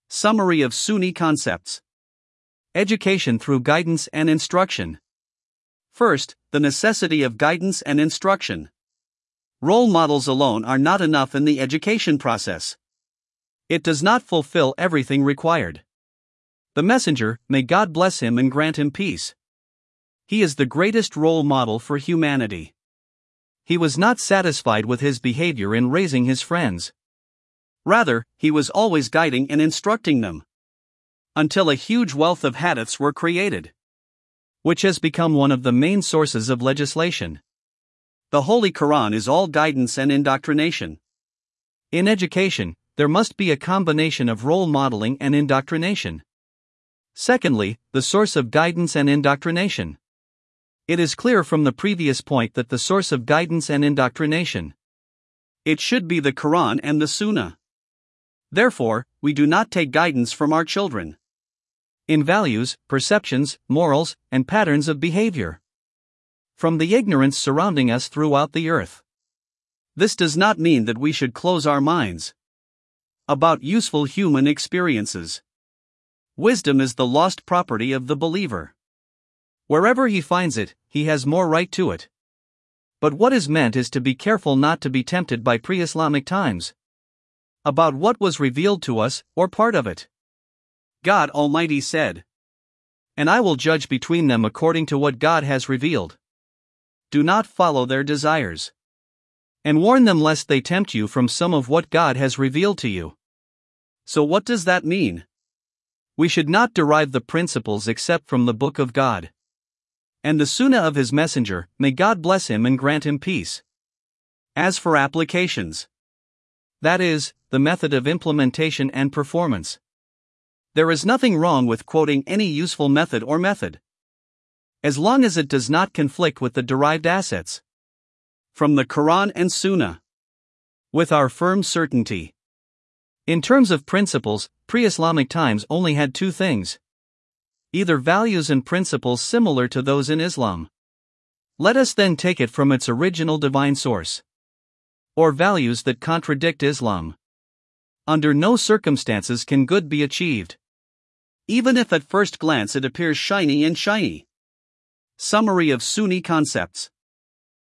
Summary of Sunni concepts. Education through guidance and instruction. First, the necessity of guidance and instruction. Role models alone are not enough in the education process. It does not fulfill everything required. The messenger, may God bless him and grant him peace. He is the greatest role model for humanity. He was not satisfied with his behavior in raising his friends. Rather, he was always guiding and instructing them. Until a huge wealth of hadiths were created, which has become one of the main sources of legislation. The Holy Quran is all guidance and indoctrination. In education, there must be a combination of role modeling and indoctrination. Secondly, the source of guidance and indoctrination. It is clear from the previous point that the source of guidance and indoctrination, it should be the Quran and the Sunnah. Therefore, we do not take guidance from our children in values, perceptions, morals, and patterns of behavior from the ignorance surrounding us throughout the earth. This does not mean that we should close our minds about useful human experiences. Wisdom is the lost property of the believer. Wherever he finds it, he has more right to it. But what is meant is to be careful not to be tempted by pre-Islamic times about what was revealed to us, or part of it. God Almighty said, "And I will judge between them according to what God has revealed. Do not follow their desires. And warn them lest they tempt you from some of what God has revealed to you." So what does that mean? We should not derive the principles except from the Book of God and the Sunnah of His Messenger, may God bless him and grant him peace. As for applications, that is, the method of implementation and performance, there is nothing wrong with quoting any useful method or method, as long as it does not conflict with the derived assets from the Quran and Sunnah, with our firm certainty. In terms of principles, pre-Islamic times only had two things: either values and principles similar to those in Islam. Let us then take it from its original divine source, or values that contradict Islam. Under no circumstances can good be achieved, even if at first glance it appears shiny. Summary of Sunni concepts.